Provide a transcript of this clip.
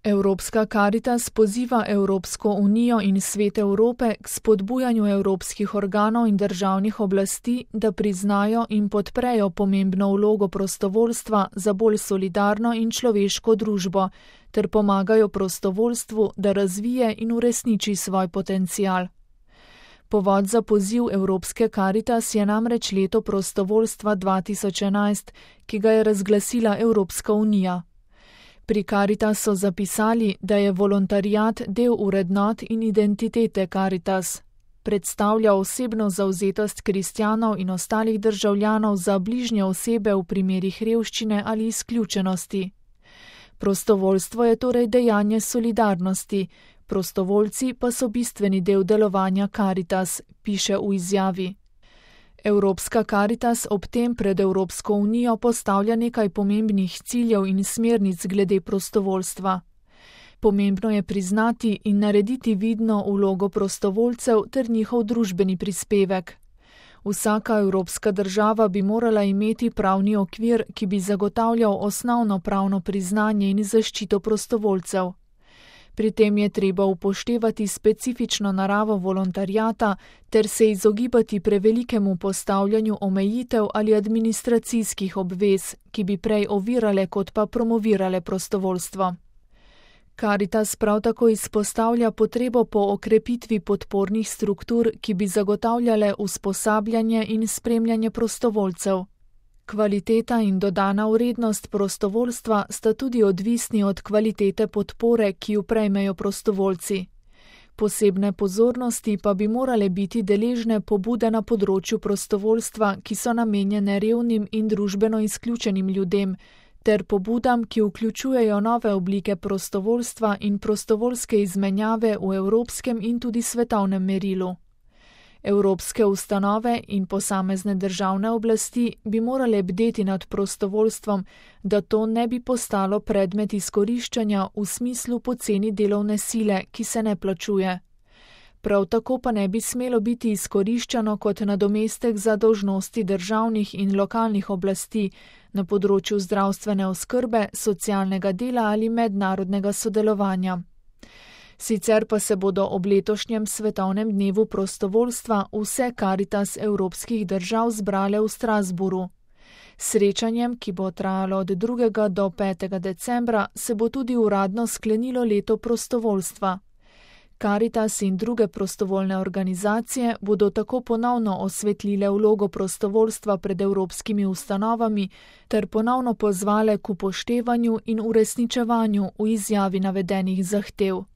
Evropska Karitas poziva Evropsko unijo in Svet Evrope k spodbujanju evropskih organov in državnih oblasti, da priznajo in podprejo pomembno vlogo prostovoljstva za bolj solidarno in človeško družbo, ter pomagajo prostovoljstvu, da razvije in uresniči svoj potencial. Povod za poziv Evropske Karitas je namreč leto prostovoljstva 2011, ki ga je razglasila Evropska unija. Pri Karitas so zapisali, da je volontariat del vrednot in identitete Karitas. Predstavlja osebno zavzetost kristjanov in ostalih državljanov za bližnje osebe v primerih revščine ali izključenosti. Prostovoljstvo je torej dejanje solidarnosti, prostovoljci pa so bistveni del delovanja Karitas, piše v izjavi. Evropska Karitas ob tem pred Evropsko unijo postavlja nekaj pomembnih ciljev in smernic glede prostovoljstva. Pomembno je priznati in narediti vidno vlogo prostovoljcev ter njihov družbeni prispevek. Vsaka evropska država bi morala imeti pravni okvir, ki bi zagotavljal osnovno pravno priznanje in zaščito prostovoljcev. Pri tem je treba upoštevati specifično naravo volontariata ter se izogibati prevelikemu postavljanju omejitev ali administracijskih obvez, ki bi prej ovirale kot pa promovirale prostovoljstvo. Karitas prav tako izpostavlja potrebo po okrepitvi podpornih struktur, ki bi zagotavljale usposabljanje in spremljanje prostovoljcev. Kvaliteta in dodana vrednost prostovoljstva sta tudi odvisni od kvalitete podpore, ki jo prejmejo prostovoljci. Posebne pozornosti pa bi morale biti deležne pobude na področju prostovoljstva, ki so namenjene revnim in družbeno izključenim ljudem, ter pobudam, ki vključujejo nove oblike prostovoljstva in prostovoljske izmenjave v evropskem in tudi svetovnem merilu. Evropske ustanove in posamezne državne oblasti bi morale bdeti nad prostovoljstvom, da to ne bi postalo predmet izkoriščanja v smislu poceni delovne sile, ki se ne plačuje. Prav tako pa ne bi smelo biti izkoriščano kot nadomestek za dolžnosti državnih in lokalnih oblasti na področju zdravstvene oskrbe, socialnega dela ali mednarodnega sodelovanja. Sicer pa se bodo ob letošnjem svetovnem dnevu prostovoljstva vse Karitas evropskih držav zbrale v Strasbourgu. Srečanjem, ki bo trajalo od 2. do 5. decembra, se bo tudi uradno sklenilo leto prostovoljstva. Karitas in druge prostovoljne organizacije bodo tako ponovno osvetlile vlogo prostovoljstva pred evropskimi ustanovami ter ponovno pozvale k upoštevanju in uresničevanju v izjavi navedenih zahtev.